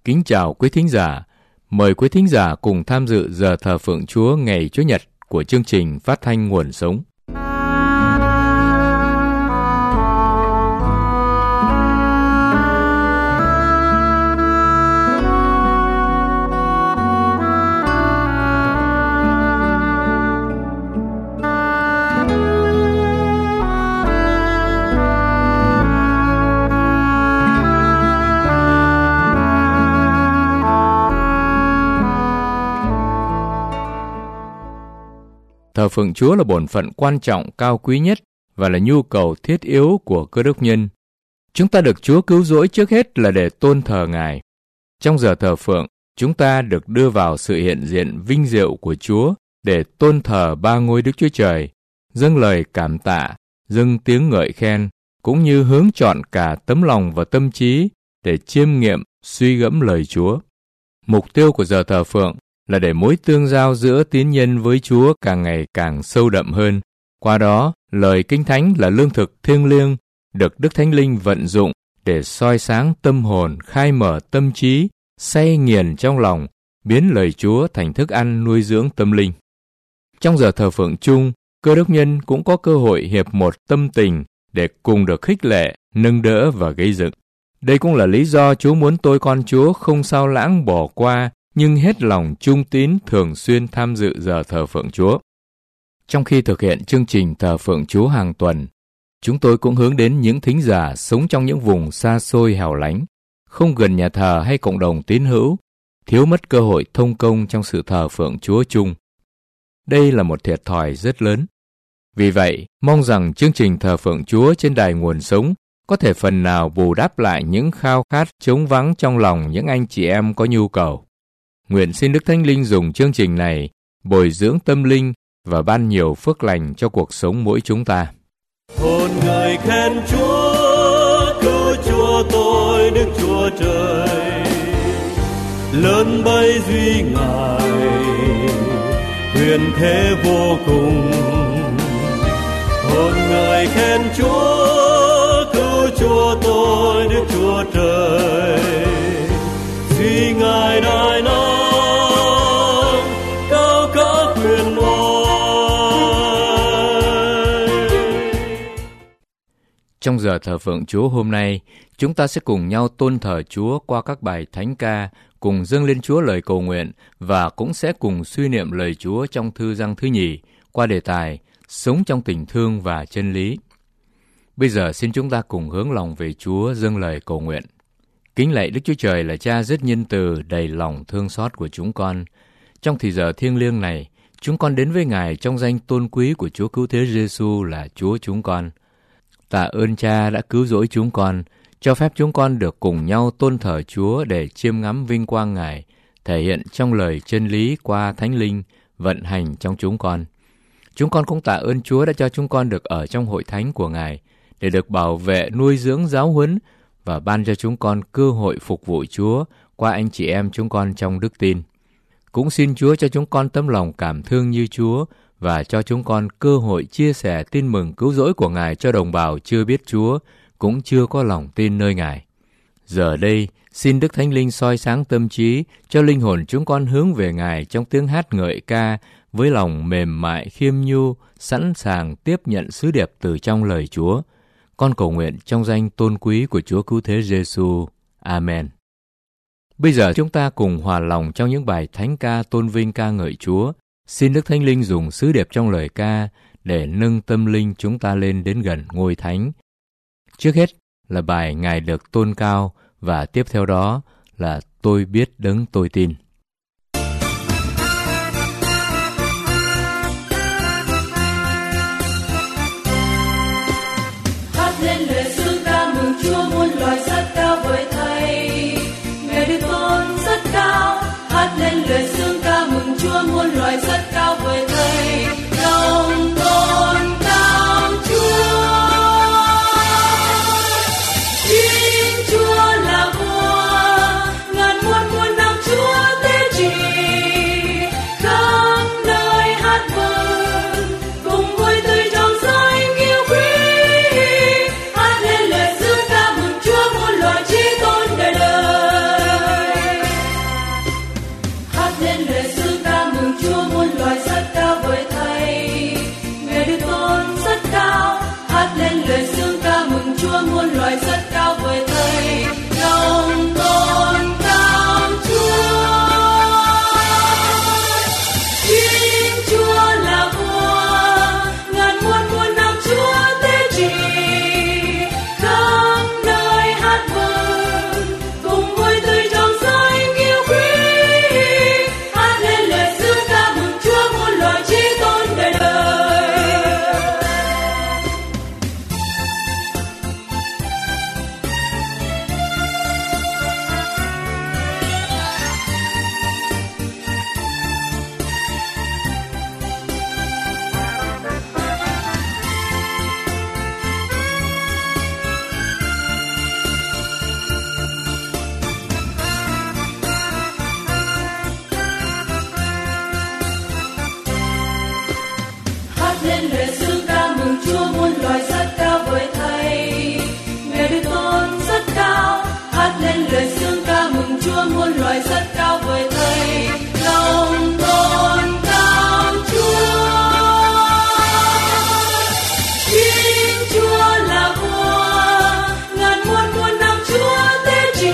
Kính chào quý thính giả. Mời quý thính giả cùng tham dự giờ thờ phượng Chúa ngày Chủ nhật của chương trình phát thanh Nguồn Sống. Thờ phượng Chúa là bổn phận quan trọng, cao quý nhất và là nhu cầu thiết yếu của Cơ Đốc nhân. Chúng ta được Chúa cứu rỗi trước hết là để tôn thờ Ngài. Trong giờ thờ phượng, chúng ta được đưa vào sự hiện diện vinh diệu của Chúa để tôn thờ ba ngôi Đức Chúa Trời, dâng lời cảm tạ, dâng tiếng ngợi khen, cũng như hướng chọn cả tấm lòng và tâm trí để chiêm nghiệm, suy gẫm lời Chúa. Mục tiêu của giờ thờ phượng là để mối tương giao giữa tín nhân với Chúa càng ngày càng sâu đậm hơn. Qua đó, lời Kinh Thánh là lương thực thiêng liêng, được Đức Thánh Linh vận dụng để soi sáng tâm hồn, khai mở tâm trí, say nghiền trong lòng, biến lời Chúa thành thức ăn nuôi dưỡng tâm linh. Trong giờ thờ phượng chung, Cơ Đốc nhân cũng có cơ hội hiệp một tâm tình để cùng được khích lệ, nâng đỡ và gây dựng. Đây cũng là lý do Chúa muốn tôi con Chúa không sao lãng bỏ qua, nhưng hết lòng trung tín thường xuyên tham dự giờ thờ phượng Chúa. Trong khi thực hiện chương trình thờ phượng Chúa hàng tuần, chúng tôi cũng hướng đến những thính giả sống trong những vùng xa xôi hẻo lánh, không gần nhà thờ hay cộng đồng tín hữu, thiếu mất cơ hội thông công trong sự thờ phượng Chúa chung. Đây là một thiệt thòi rất lớn. Vì vậy, mong rằng chương trình thờ phượng Chúa trên đài Nguồn Sống có thể phần nào bù đắp lại những khao khát trống vắng trong lòng những anh chị em có nhu cầu. Nguyện xin Đức Thánh Linh dùng chương trình này bồi dưỡng tâm linh và ban nhiều phước lành cho cuộc sống mỗi chúng ta. Hồn người khen Chúa, cứu Chúa tôi Đức Chúa Trời, lớn bấy duy Ngài, huyền thế vô cùng. Hồn người khen Chúa, cứu Chúa tôi Đức Chúa Trời, duy Ngài đại năng. Trong giờ thờ phượng Chúa hôm nay, chúng ta sẽ cùng nhau tôn thờ Chúa qua các bài thánh ca, cùng dâng lên Chúa lời cầu nguyện và cũng sẽ cùng suy niệm lời Chúa trong thư Giăng thứ nhì qua đề tài Sống trong tình thương và chân lý. Bây giờ xin chúng ta cùng hướng lòng về Chúa dâng lời cầu nguyện. Kính lạy Đức Chúa Trời là Cha rất nhân từ, đầy lòng thương xót của chúng con. Trong thì giờ thiêng liêng này, chúng con đến với Ngài trong danh tôn quý của Chúa Cứu Thế Giêsu là Chúa chúng con. Tạ ơn Cha đã cứu rỗi chúng con, cho phép chúng con được cùng nhau tôn thờ Chúa để chiêm ngắm vinh quang Ngài, thể hiện trong lời chân lý qua Thánh Linh, vận hành trong chúng con. Chúng con cũng tạ ơn Chúa đã cho chúng con được ở trong hội thánh của Ngài, để được bảo vệ, nuôi dưỡng, giáo huấn và ban cho chúng con cơ hội phục vụ Chúa qua anh chị em chúng con trong đức tin. Cũng xin Chúa cho chúng con tấm lòng cảm thương như Chúa và cho chúng con cơ hội chia sẻ tin mừng cứu rỗi của Ngài cho đồng bào chưa biết Chúa, cũng chưa có lòng tin nơi Ngài. Giờ đây, xin Đức Thánh Linh soi sáng tâm trí cho linh hồn chúng con hướng về Ngài trong tiếng hát ngợi ca với lòng mềm mại khiêm nhu, sẵn sàng tiếp nhận sứ điệp từ trong lời Chúa. Con cầu nguyện trong danh tôn quý của Chúa Cứu Thế Giêsu. Amen. Bây giờ chúng ta cùng hòa lòng trong những bài thánh ca tôn vinh ca ngợi Chúa. Xin Đức Thánh Linh dùng sứ điệp trong lời ca để nâng tâm linh chúng ta lên đến gần ngôi thánh. Trước hết là bài Ngài được tôn cao và tiếp theo đó là Tôi biết đấng tôi tin. Hát lên lời dương ca mừng Chúa, muôn loài rất cao với Thầy. Ngài được tôn rất cao. Hát lên lời dương ca mừng Chúa, muôn loài rất cao với Thầy. Lòng tôn cao Chúa. Chính Chúa là vua, ngàn muôn muôn năm Chúa. lời xưng ca mừng Chúa, muôn loài rất cao với Thầy. Ngài được tôn rất cao, hát lên lời xưng ca mừng Chúa, muôn loài rất cao với Thầy. Lòng tôn cao Chúa. Chính Chúa là vua, ngàn muôn năm Chúa tế trị.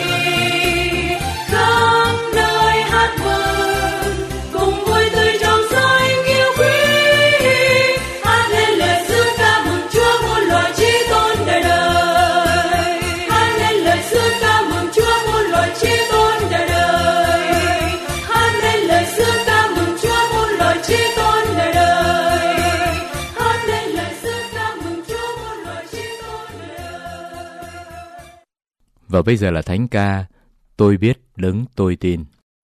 Khắp nơi hát mừng, cùng vui tươi trong danh yêu quý. Hát lên lời xưng ca mừng Chúa, muôn loài chí tôn đời đời. Hát lên lời xưng ca mừng Chúa, muôn loài chí tôn đời đời. Hát lên lời xưng ca mừng Chúa, muôn loài chí tôn đời đời. Hát lên lời xưng ca mừng Chúa, muôn loài chí tôn đời đời. Và bây giờ là thánh ca Tôi biết đấng tôi tin.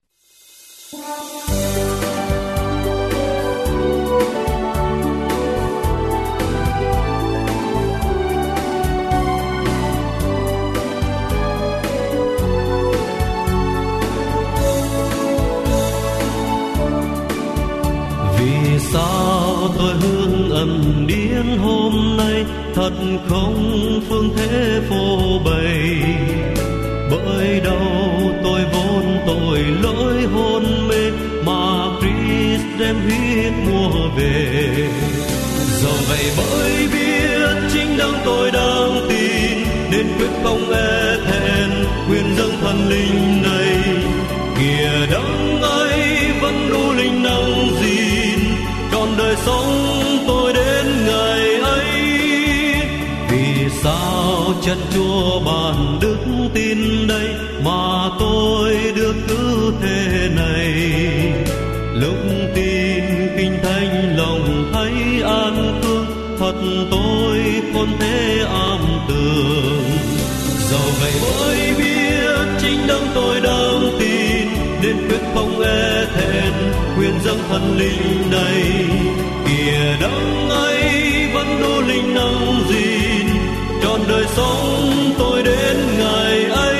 Vì sao tôi hương ẩn điên hôm nay, thật không phương thế phô bày. Bởi đâu tôi vốn tội lỗi hôn mê, mà Christ đem huyết mua về. Dẫu vậy bởi biết chính đấng tôi đang tin, nên quyết không e thẹn quyền dâng thần linh này. Kìa đấng ấy vẫn đủ linh năng gìn, trọn đời sống tôi đến ngày ấy. Vì sao chân Chúa ban đức tin đây, mà tôi được cứ thế này. Lúc tin kinh thánh lòng thấy an cương, thật tôi khôn thế am tường. Dẫu vậy mới biết chính đấng tôi đang tin, nên quyết không e thẹn quyền dâng thần linh này. Kìa đấng ấy vẫn đủ linh năng gìn, trọn đời sống tôi đến ngày ấy.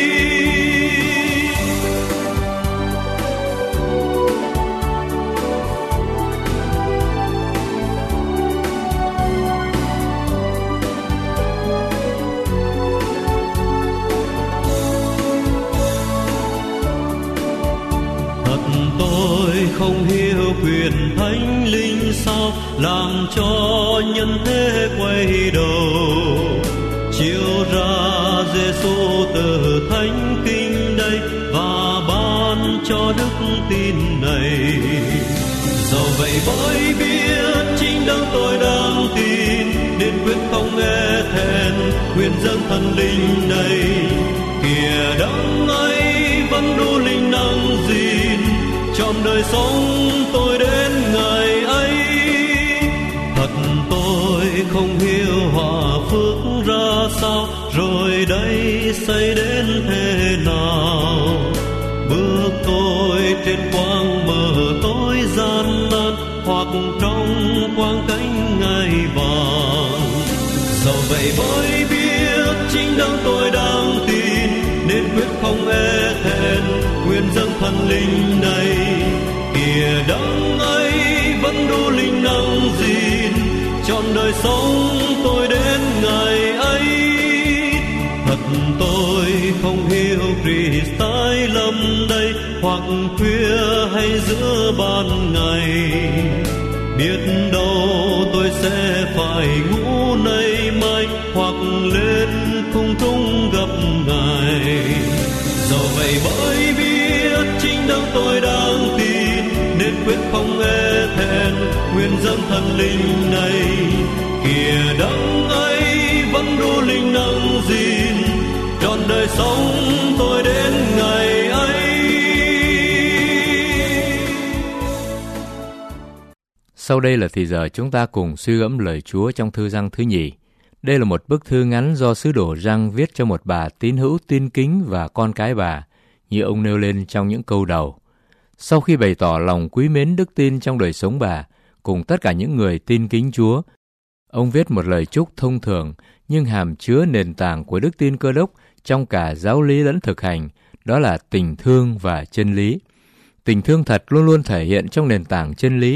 Tôi không hiểu quyền thánh linh sao làm cho nhân thế quay đầu, chiếu ra Giêsu từ thánh kinh đây và ban cho đức tin này. Dẫu vậy bởi biết chính đấng tôi đang tin, nên quyết không e thẹn quyền dâng thần linh này. Kìa đấng ấy vẫn đủ linh năng gìn, trọn đời sống tôi đến ngày ấy. Thật tôi không hiểu hòa phước ra sao, rồi đây xây đến thế nào. Bước tôi trên quang mờ tối gian nan, hoặc trong quang cánh ngai vàng. Dẫu vậy bởi biết chính đấng tôi đang tin, nên quyết không e thẹn quyền dâng thần linh này. Kìa đấng ấy vẫn đủ linh năng gìn, trọn đời sống tôi đến ngày ấy. Thật tôi không hiểu Christ tái lâm đây, hoặc khuya hay giữa ban ngày. Biết đâu tôi sẽ phải ngủ nay mai, hoặc lên khung trung gặp Ngài. Dẫu vậy bởi biết chính đấng tôi đang tin, nên quyết không e thẹn quyền dâng thần linh này. Kìa đấng ấy vẫn đủ linh năng gìn, trọn đời sống tôi đến ngày ấy. Sau đây là thì giờ chúng ta cùng suy gẫm lời Chúa trong thư Giăng thứ nhì. Đây là một bức thư ngắn do sứ đồ Giăng viết cho một bà tín hữu tin kính và con cái bà, như ông nêu lên trong những câu đầu. Sau khi bày tỏ lòng quý mến đức tin trong đời sống bà, cùng tất cả những người tin kính Chúa, ông viết một lời chúc thông thường nhưng hàm chứa nền tảng của đức tin Cơ Đốc trong cả giáo lý lẫn thực hành, đó là tình thương và chân lý. Tình thương thật luôn luôn thể hiện trong nền tảng chân lý,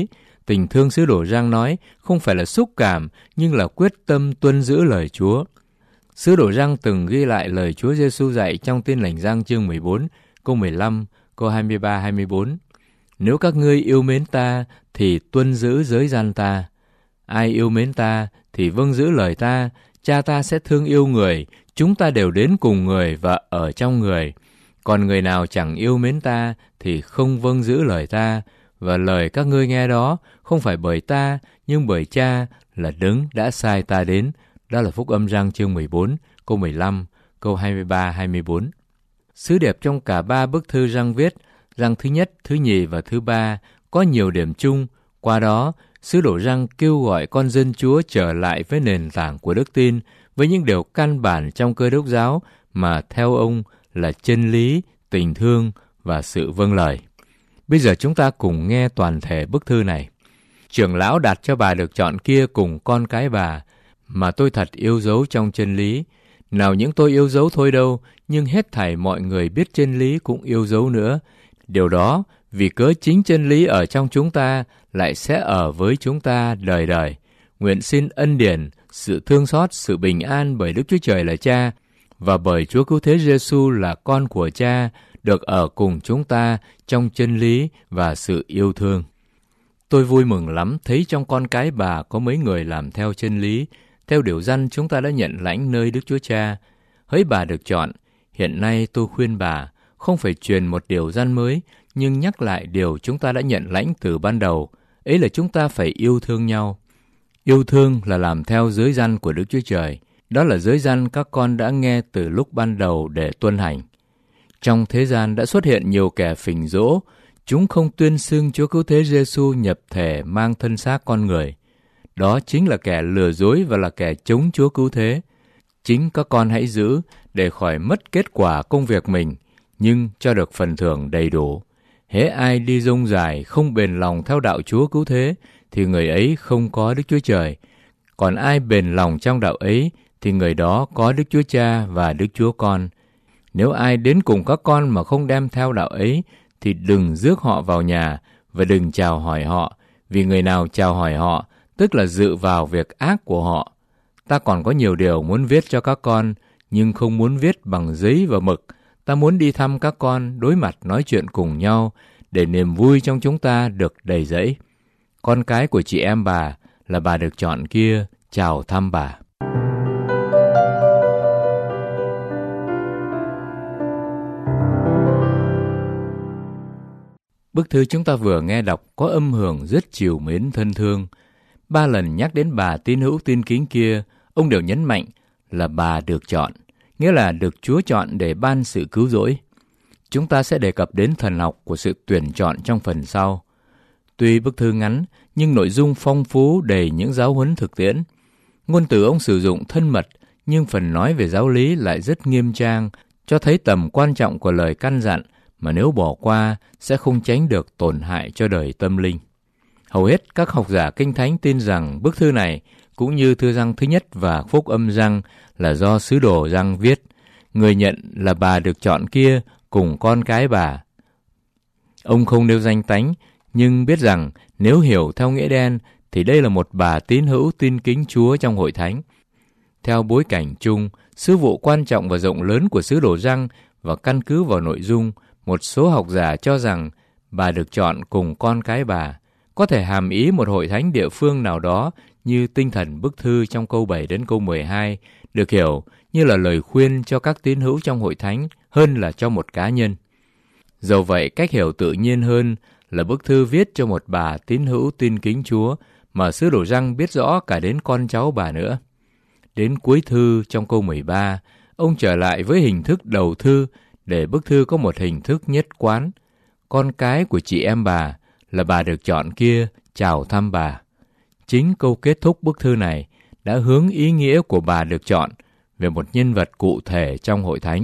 Tình thương sứ đồ Giăng nói không phải là xúc cảm, nhưng là quyết tâm tuân giữ lời Chúa. Sứ đồ Giăng từng ghi lại lời Chúa Giêsu dạy trong Tin lành Giăng chương 14, câu 15, câu 23-24. Nếu các ngươi yêu mến ta thì tuân giữ giới gian ta. Ai yêu mến ta thì vâng giữ lời ta. Cha ta sẽ thương yêu người, chúng ta đều đến cùng người và ở trong người. Còn người nào chẳng yêu mến ta thì không vâng giữ lời ta. Và lời các ngươi nghe đó không phải bởi ta, nhưng bởi Cha là Đấng đã sai ta đến. Đó là Phúc Âm Giăng chương 14, câu 15, câu 23-24. Sứ điệp trong cả ba bức thư Giăng viết, Giăng thứ nhất, thứ nhì và thứ ba, có nhiều điểm chung. Qua đó, sứ đồ Giăng kêu gọi con dân Chúa trở lại với nền tảng của đức tin, với những điều căn bản trong Cơ Đốc giáo mà theo ông là chân lý, tình thương và sự vâng lời. Bây giờ chúng ta cùng nghe toàn thể bức thư này. Trưởng lão đặt cho bà được chọn kia cùng con cái bà, mà tôi thật yêu dấu trong chân lý. Nào những tôi yêu dấu thôi đâu, nhưng hết thảy mọi người biết chân lý cũng yêu dấu nữa. Điều đó vì cớ chính chân lý ở trong chúng ta lại sẽ ở với chúng ta đời đời. Nguyện xin ân điển, sự thương xót, sự bình an bởi Đức Chúa Trời là Cha và bởi Chúa Cứu Thế Giêsu là con của Cha được ở cùng chúng ta trong chân lý và sự yêu thương. Tôi vui mừng lắm thấy trong con cái bà có mấy người làm theo chân lý, theo điều răn chúng ta đã nhận lãnh nơi Đức Chúa Cha. Hỡi bà được chọn, hiện nay tôi khuyên bà không phải truyền một điều răn mới, nhưng nhắc lại điều chúng ta đã nhận lãnh từ ban đầu, ấy là chúng ta phải yêu thương nhau. Yêu thương là làm theo giới răn của Đức Chúa Trời. Đó là giới răn các con đã nghe từ lúc ban đầu để tuân hành. Trong thế gian đã xuất hiện nhiều kẻ phỉnh dỗ, chúng không tuyên xưng Chúa Cứu Thế Giêsu nhập thể mang thân xác con người. Đó chính là kẻ lừa dối và là kẻ chống Chúa Cứu Thế. Chính các con hãy giữ để khỏi mất kết quả công việc mình, nhưng cho được phần thưởng đầy đủ. Hễ ai đi dông dài không bền lòng theo đạo Chúa Cứu Thế, thì người ấy không có Đức Chúa Trời. Còn ai bền lòng trong đạo ấy, thì người đó có Đức Chúa Cha và Đức Chúa Con. Nếu ai đến cùng các con mà không đem theo đạo ấy, thì đừng rước họ vào nhà và đừng chào hỏi họ, vì người nào chào hỏi họ, tức là dự vào việc ác của họ. Ta còn có nhiều điều muốn viết cho các con, nhưng không muốn viết bằng giấy và mực. Ta muốn đi thăm các con, đối mặt nói chuyện cùng nhau, để niềm vui trong chúng ta được đầy dẫy. Con cái của chị em bà là bà được chọn kia, chào thăm bà. Bức thư chúng ta vừa nghe đọc có âm hưởng rất trìu mến thân thương. 3 lần nhắc đến bà tín hữu tin kính kia, ông đều nhấn mạnh là bà được chọn, nghĩa là được Chúa chọn để ban sự cứu rỗi. Chúng ta sẽ đề cập đến thần học của sự tuyển chọn trong phần sau. Tuy bức thư ngắn, nhưng nội dung phong phú đầy những giáo huấn thực tiễn. Ngôn từ ông sử dụng thân mật, nhưng phần nói về giáo lý lại rất nghiêm trang, cho thấy tầm quan trọng của lời căn dặn mà nếu bỏ qua sẽ không tránh được tổn hại cho đời tâm linh. Hầu hết các học giả Kinh Thánh tin rằng bức thư này, cũng như thư Giăng thứ nhất và Phúc Âm Giăng, là do sứ đồ Giăng viết. Người nhận là bà được chọn kia cùng con cái bà. Ông không nêu danh tánh, nhưng biết rằng nếu hiểu theo nghĩa đen thì đây là một bà tín hữu tin kính Chúa trong hội thánh. Theo bối cảnh chung, sứ vụ quan trọng và rộng lớn của sứ đồ Giăng và căn cứ vào nội dung, một số học giả cho rằng bà được chọn cùng con cái bà có thể hàm ý một hội thánh địa phương nào đó, như tinh thần bức thư trong câu 7 đến câu 12 được hiểu như là lời khuyên cho các tín hữu trong hội thánh hơn là cho một cá nhân. Dầu vậy, cách hiểu tự nhiên hơn là bức thư viết cho một bà tín hữu tin kính Chúa mà sứ đồ Giăng biết rõ cả đến con cháu bà nữa. Đến cuối thư trong câu 13, ông trở lại với hình thức đầu thư để bức thư có một hình thức nhất quán. Con cái của chị em bà là bà được chọn kia, chào thăm bà. Chính câu kết thúc bức thư này đã hướng ý nghĩa của bà được chọn về một nhân vật cụ thể trong hội thánh.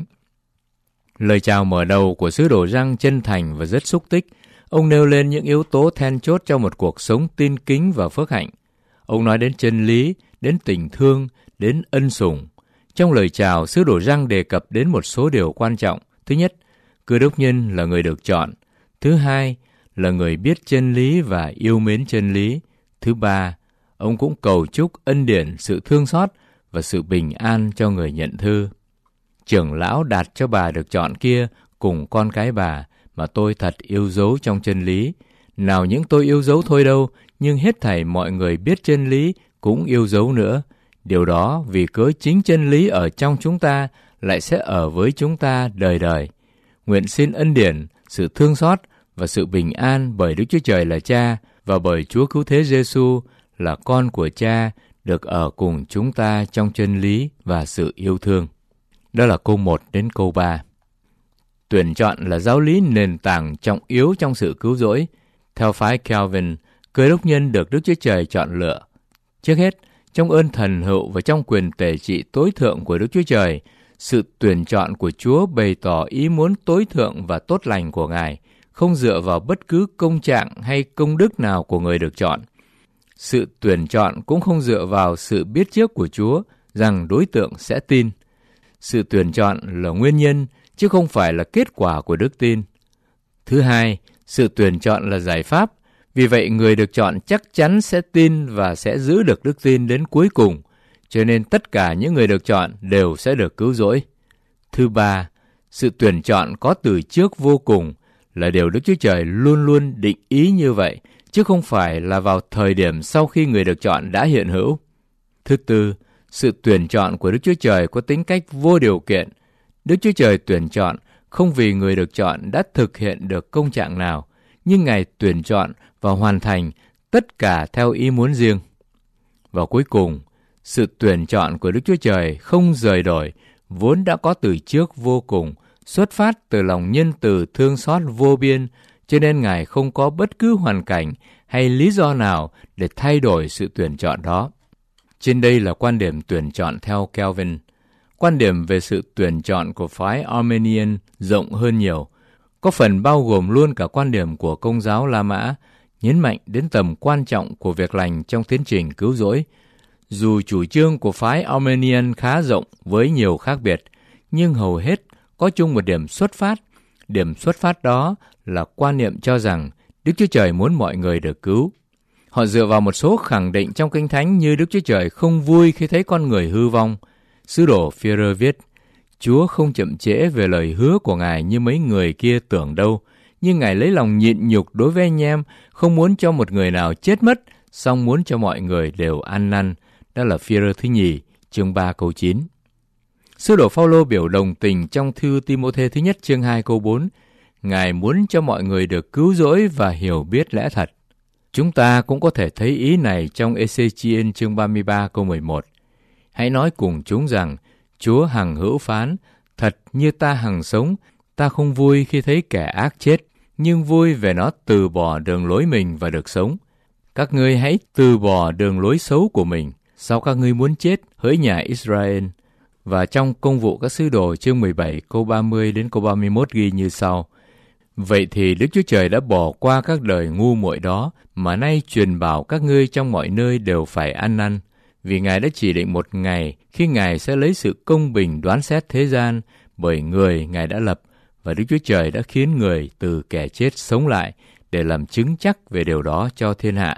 Lời chào mở đầu của sứ đồ Giăng chân thành và rất xúc tích. Ông nêu lên những yếu tố then chốt trong một cuộc sống tin kính và phước hạnh. Ông nói đến chân lý, đến tình thương, đến ân sủng. Trong lời chào, sứ đồ Giăng đề cập đến một số điều quan trọng. Thứ nhất, Cơ Đốc nhân là người được chọn. Thứ hai, là người biết chân lý và yêu mến chân lý. Thứ ba, ông cũng cầu chúc ân điển, sự thương xót và sự bình an cho người nhận thư. Trưởng lão đặt cho bà được chọn kia cùng con cái bà mà tôi thật yêu dấu trong chân lý. Nào những tôi yêu dấu thôi đâu, nhưng hết thảy mọi người biết chân lý cũng yêu dấu nữa. Điều đó vì cớ chính chân lý ở trong chúng ta lại sẽ ở với chúng ta đời đời. Nguyện xin ân điển, sự thương xót và sự bình an bởi Đức Chúa Trời là Cha và bởi Chúa Cứu Thế Giêsu là con của Cha được ở cùng chúng ta trong chân lý và sự yêu thương. Đó là câu 1 đến câu 3. Tuyển chọn là giáo lý nền tảng trọng yếu trong sự cứu rỗi. Theo phái Calvin, Cơ đốc nhân được Đức Chúa Trời chọn lựa. Trước hết, trong ơn thần hữu và trong quyền tể trị tối thượng của Đức Chúa Trời, sự tuyển chọn của Chúa bày tỏ ý muốn tối thượng và tốt lành của Ngài, không dựa vào bất cứ công trạng hay công đức nào của người được chọn. Sự tuyển chọn cũng không dựa vào sự biết trước của Chúa rằng đối tượng sẽ tin. Sự tuyển chọn là nguyên nhân, chứ không phải là kết quả của đức tin. Thứ hai, sự tuyển chọn là giải pháp. Vì vậy, người được chọn chắc chắn sẽ tin và sẽ giữ được đức tin đến cuối cùng. Cho nên tất cả những người được chọn đều sẽ được cứu rỗi. Thứ ba, sự tuyển chọn có từ trước vô cùng là điều Đức Chúa Trời luôn luôn định ý như vậy, chứ không phải là vào thời điểm sau khi người được chọn đã hiện hữu. Thứ tư, sự tuyển chọn của Đức Chúa Trời có tính cách vô điều kiện. Đức Chúa Trời tuyển chọn không vì người được chọn đã thực hiện được công trạng nào, nhưng Ngài tuyển chọn và hoàn thành tất cả theo ý muốn riêng. Và cuối cùng, sự tuyển chọn của Đức Chúa Trời không rời đổi, vốn đã có từ trước vô cùng, xuất phát từ lòng nhân từ thương xót vô biên, cho nên Ngài không có bất cứ hoàn cảnh hay lý do nào để thay đổi sự tuyển chọn đó. Trên đây là quan điểm tuyển chọn theo Calvin. Quan điểm về sự tuyển chọn của phái Arminian rộng hơn nhiều, có phần bao gồm luôn cả quan điểm của Công giáo La Mã, nhấn mạnh đến tầm quan trọng của việc lành trong tiến trình cứu rỗi. Dù chủ trương của phái Arminian khá rộng với nhiều khác biệt, nhưng hầu hết có chung một điểm xuất phát. Điểm xuất phát đó là quan niệm cho rằng Đức Chúa Trời muốn mọi người được cứu. Họ dựa vào một số khẳng định trong Kinh Thánh như Đức Chúa Trời không vui khi thấy con người hư vong. Sứ đồ Phi-e-rơ viết, Chúa không chậm trễ về lời hứa của Ngài như mấy người kia tưởng đâu, nhưng Ngài lấy lòng nhịn nhục đối với anh em, không muốn cho một người nào chết mất, song muốn cho mọi người đều ăn năn. Đó là Phi-e-rơ thứ nhì, chương 3 câu 9. Sứ đồ Phao-lô biểu đồng tình trong thư Ti-mô-thê thứ nhất chương 2 câu 4. Ngài muốn cho mọi người được cứu rỗi và hiểu biết lẽ thật. Chúng ta cũng có thể thấy ý này trong Ê-xê-chi-ên chương 33 câu 11. Hãy nói cùng chúng rằng, Chúa hằng hữu phán, thật như ta hằng sống, ta không vui khi thấy kẻ ác chết, nhưng vui về nó từ bỏ đường lối mình và được sống. Các ngươi hãy từ bỏ đường lối xấu của mình, sao các ngươi muốn chết, hỡi nhà Israel? Và trong Công vụ các sứ đồ chương 17 câu 30 đến câu 31 ghi như sau. Vậy thì Đức Chúa Trời đã bỏ qua các đời ngu muội đó, mà nay truyền bảo các ngươi trong mọi nơi đều phải ăn năn. Vì Ngài đã chỉ định một ngày khi Ngài sẽ lấy sự công bình đoán xét thế gian, bởi người Ngài đã lập, và Đức Chúa Trời đã khiến người từ kẻ chết sống lại để làm chứng chắc về điều đó cho thiên hạ.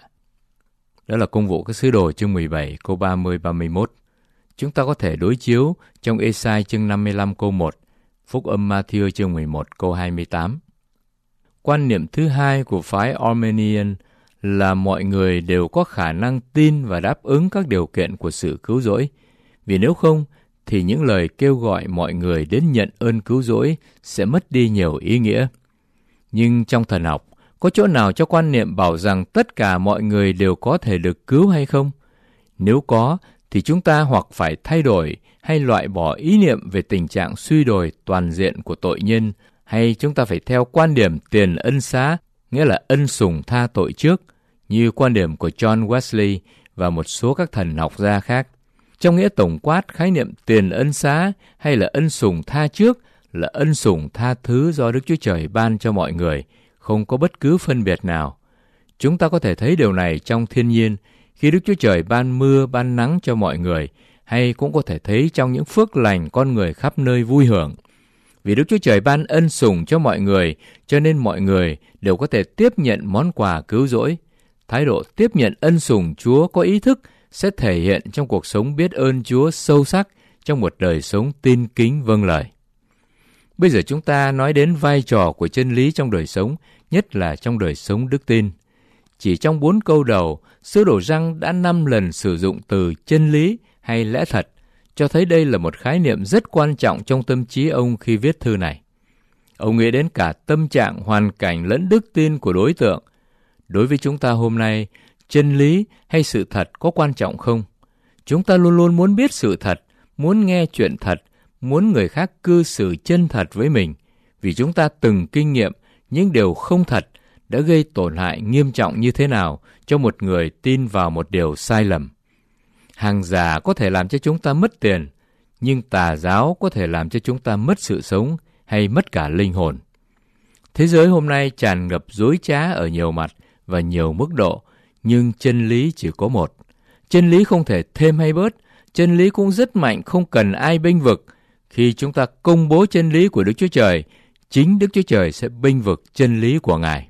Đó là Công vụ các sứ đồ chương 17 câu 30-31. Chúng ta có thể đối chiếu trong Ê-sai chương 55 câu 1, Phúc âm Ma-thi-ơ chương 11 câu 28. Quan niệm thứ hai của phái Arminian là mọi người đều có khả năng tin và đáp ứng các điều kiện của sự cứu rỗi. Vì nếu không, thì những lời kêu gọi mọi người đến nhận ơn cứu rỗi sẽ mất đi nhiều ý nghĩa. Nhưng trong thần học, có chỗ nào cho quan niệm bảo rằng tất cả mọi người đều có thể được cứu hay không? Nếu có, thì chúng ta hoặc phải thay đổi hay loại bỏ ý niệm về tình trạng suy đồi toàn diện của tội nhân, hay chúng ta phải theo quan điểm tiền ân xá, nghĩa là ân sủng tha tội trước, như quan điểm của John Wesley và một số các thần học gia khác. Trong nghĩa tổng quát, khái niệm tiền ân xá hay là ân sủng tha trước là ân sủng tha thứ do Đức Chúa Trời ban cho mọi người, không có bất cứ phân biệt nào. Chúng ta có thể thấy điều này trong thiên nhiên, khi Đức Chúa Trời ban mưa, ban nắng cho mọi người, hay cũng có thể thấy trong những phước lành con người khắp nơi vui hưởng. Vì Đức Chúa Trời ban ân sủng cho mọi người, cho nên mọi người đều có thể tiếp nhận món quà cứu rỗi. Thái độ tiếp nhận ân sủng Chúa có ý thức sẽ thể hiện trong cuộc sống biết ơn Chúa sâu sắc, trong một đời sống tin kính vâng lời. Bây giờ chúng ta nói đến vai trò của chân lý trong đời sống, nhất là trong đời sống đức tin. Chỉ trong 4 câu đầu, sứ đồ Giăng đã 5 lần sử dụng từ chân lý hay lẽ thật, cho thấy đây là một khái niệm rất quan trọng trong tâm trí ông khi viết thư này. Ông nghĩ đến cả tâm trạng, hoàn cảnh lẫn đức tin của đối tượng. Đối với chúng ta hôm nay, chân lý hay sự thật có quan trọng không? Chúng ta luôn luôn muốn biết sự thật, muốn nghe chuyện thật, muốn người khác cư xử chân thật với mình, vì chúng ta từng kinh nghiệm những điều không thật đã gây tổn hại nghiêm trọng như thế nào cho một người tin vào một điều sai lầm. Hàng giả có thể làm cho chúng ta mất tiền, nhưng tà giáo có thể làm cho chúng ta mất sự sống hay mất cả linh hồn. Thế giới hôm nay tràn ngập dối trá ở nhiều mặt và nhiều mức độ, nhưng chân lý chỉ có một. Chân lý không thể thêm hay bớt, chân lý cũng rất mạnh, không cần ai bênh vực. Khi chúng ta công bố chân lý của Đức Chúa Trời, chính Đức Chúa Trời sẽ bênh vực chân lý của Ngài.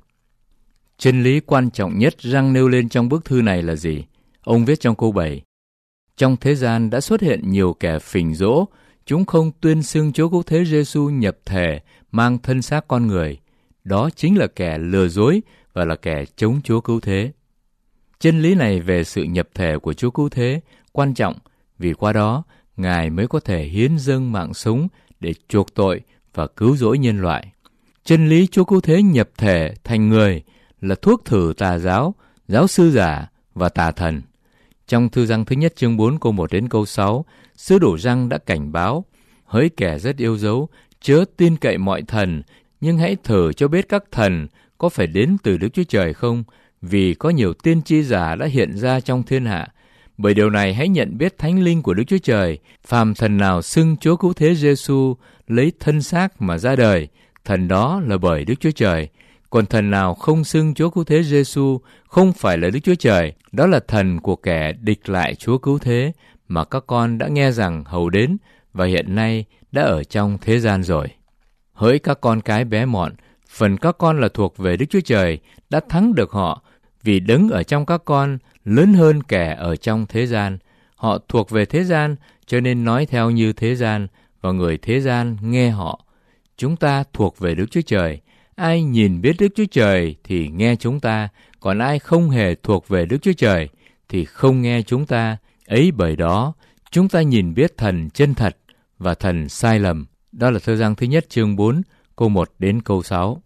Chân lý quan trọng nhất Giăng nêu lên trong bức thư này là gì? Ông viết trong câu 7: Trong thế gian đã xuất hiện nhiều kẻ phỉnh dỗ, chúng không tuyên xưng Chúa Cứu Thế Giêsu nhập thể, mang thân xác con người. Đó chính là kẻ lừa dối và là kẻ chống Chúa Cứu Thế. Chân lý này về sự nhập thể của Chúa Cứu Thế quan trọng, vì qua đó Ngài mới có thể hiến dâng mạng sống để chuộc tội và cứu rỗi nhân loại. Chân lý Chúa Cứu Thế nhập thể thành người là thuốc thử tà giáo, giáo sư giả và tà thần. Trong thư Giăng thứ nhất chương 4 câu 1 đến câu 6, sứ đồ Giăng đã cảnh báo: hỡi kẻ rất yêu dấu, chớ tin cậy mọi thần, nhưng hãy thử cho biết các thần có phải đến từ Đức Chúa Trời không, vì có nhiều tiên tri giả đã hiện ra trong thiên hạ. Bởi điều này hãy nhận biết thánh linh của Đức Chúa Trời. Phàm thần nào xưng Chúa Cứu Thế Giêsu lấy thân xác mà ra đời, thần đó là bởi Đức Chúa Trời. Còn thần nào không xưng Chúa Cứu Thế Giêsu không phải là Đức Chúa Trời, đó là thần của kẻ địch lại Chúa Cứu Thế mà các con đã nghe rằng hầu đến và hiện nay đã ở trong thế gian rồi. Hỡi các con cái bé mọn, phần các con là thuộc về Đức Chúa Trời đã thắng được họ, vì đấng ở trong các con lớn hơn kẻ ở trong thế gian. Họ thuộc về thế gian, cho nên nói theo như thế gian, và người thế gian nghe họ. Chúng ta thuộc về Đức Chúa Trời. Ai nhìn biết Đức Chúa Trời thì nghe chúng ta, còn ai không hề thuộc về Đức Chúa Trời thì không nghe chúng ta. Ấy bởi đó, chúng ta nhìn biết thần chân thật và thần sai lầm. Đó là thư Giăng thứ nhất chương 4, câu 1 đến câu 6.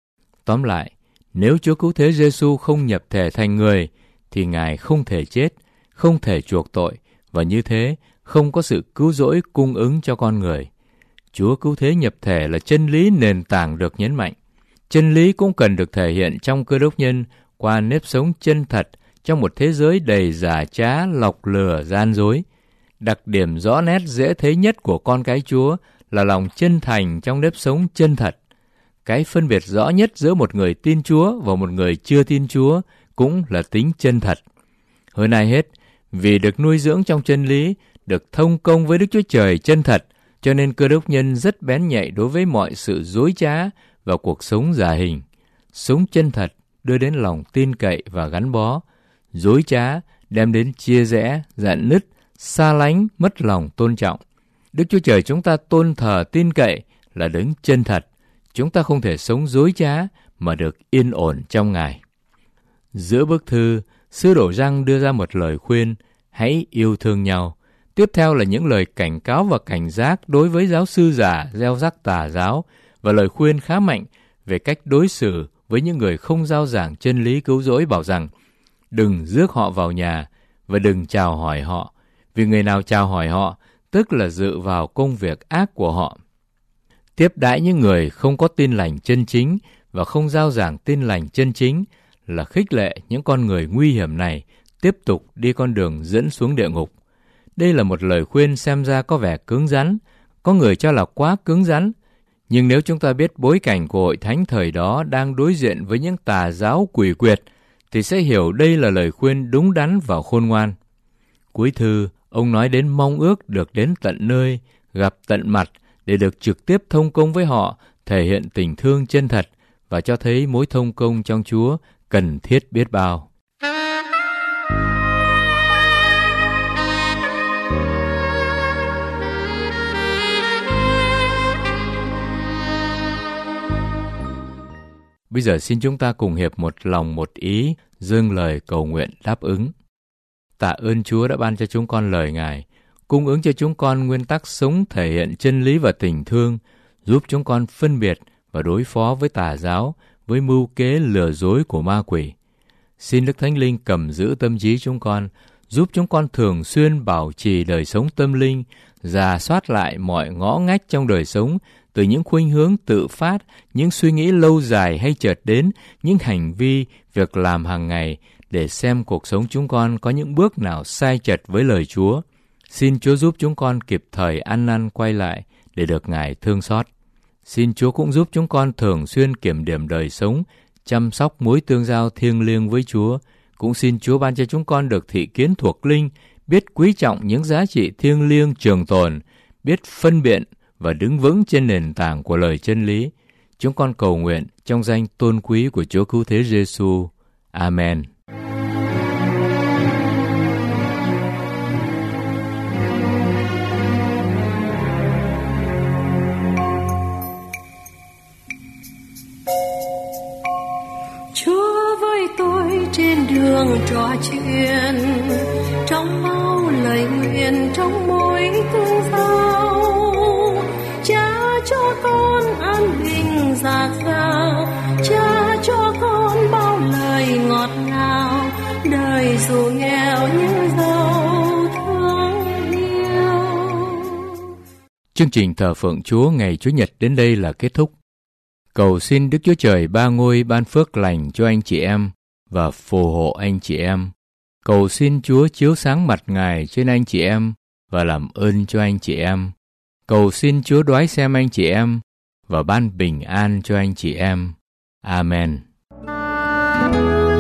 Tóm lại, nếu Chúa Cứu Thế Giêsu không nhập thể thành người, thì Ngài không thể chết, không thể chuộc tội, và như thế không có sự cứu rỗi cung ứng cho con người. Chúa Cứu Thế nhập thể là chân lý nền tảng được nhấn mạnh. Chân lý cũng cần được thể hiện trong Cơ Đốc nhân qua nếp sống chân thật trong một thế giới đầy giả trá, lọc lừa, gian dối. Đặc điểm rõ nét dễ thấy nhất của con cái Chúa là lòng chân thành trong nếp sống chân thật. Cái phân biệt rõ nhất giữa một người tin Chúa và một người chưa tin Chúa cũng là tính chân thật. Hơn ai hết, vì được nuôi dưỡng trong chân lý, được thông công với Đức Chúa Trời chân thật, cho nên Cơ Đốc nhân rất bén nhạy đối với mọi sự dối trá và cuộc sống giả hình. Sống chân thật đưa đến lòng tin cậy và gắn bó. Dối trá đem đến chia rẽ, rạn nứt, xa lánh, mất lòng tôn trọng. Đức Chúa Trời chúng ta tôn thờ tin cậy là đấng chân thật. Chúng ta không thể sống dối trá mà được yên ổn trong Ngài. Giữa bức thư, sứ đồ Giăng đưa ra một lời khuyên: hãy yêu thương nhau. Tiếp theo là những lời cảnh cáo và cảnh giác đối với giáo sư giả, gieo rắc tà giáo, và lời khuyên khá mạnh về cách đối xử với những người không rao giảng chân lý cứu rỗi, bảo rằng đừng rước họ vào nhà và đừng chào hỏi họ, vì người nào chào hỏi họ tức là dự vào công việc ác của họ. Tiếp đãi những người không có tin lành chân chính và không rao giảng tin lành chân chính là khích lệ những con người nguy hiểm này tiếp tục đi con đường dẫn xuống địa ngục. Đây là một lời khuyên xem ra có vẻ cứng rắn, có người cho là quá cứng rắn, nhưng nếu chúng ta biết bối cảnh của hội thánh thời đó đang đối diện với những tà giáo quỷ quyệt, thì sẽ hiểu đây là lời khuyên đúng đắn và khôn ngoan. Cuối thư, ông nói đến mong ước được đến tận nơi, gặp tận mặt để được trực tiếp thông công với họ, thể hiện tình thương chân thật và cho thấy mối thông công trong Chúa cần thiết biết bao. Bây giờ xin chúng ta cùng hiệp một lòng một ý, dâng lời cầu nguyện đáp ứng. Tạ ơn Chúa đã ban cho chúng con lời Ngài, cung ứng cho chúng con nguyên tắc sống thể hiện chân lý và tình thương, giúp chúng con phân biệt và đối phó với tà giáo, với mưu kế lừa dối của ma quỷ. Xin Đức Thánh Linh cầm giữ tâm trí chúng con, giúp chúng con thường xuyên bảo trì đời sống tâm linh, rà soát lại mọi ngõ ngách trong đời sống, từ những khuynh hướng tự phát, những suy nghĩ lâu dài hay chợt đến, những hành vi, việc làm hàng ngày, để xem cuộc sống chúng con có những bước nào sai chệch với lời Chúa. Xin Chúa giúp chúng con kịp thời ăn năn quay lại để được Ngài thương xót. Xin Chúa cũng giúp chúng con thường xuyên kiểm điểm đời sống, chăm sóc mối tương giao thiêng liêng với Chúa. Cũng xin Chúa ban cho chúng con được thị kiến thuộc linh, biết quý trọng những giá trị thiêng liêng trường tồn, biết phân biện và đứng vững trên nền tảng của lời chân lý. Chúng con cầu nguyện trong danh tôn quý của Chúa Cứu Thế Giêsu. Amen. Chúa với tôi trên đường trò chuyện, trong bao lời nguyện, trong mỗi tương giao. Cha cho con an bình dạt dào, cha cho con bao lời ngọt ngào, đời dù nghèo nhưng giàu thương yêu. Chương trình thờ phượng Chúa ngày Chủ nhật đến đây là kết thúc. Cầu xin Đức Chúa Trời Ba Ngôi ban phước lành cho anh chị em và phù hộ anh chị em. Cầu xin Chúa chiếu sáng mặt Ngài trên anh chị em và làm ơn cho anh chị em. Cầu xin Chúa đoái xem anh chị em và ban bình an cho anh chị em. Amen.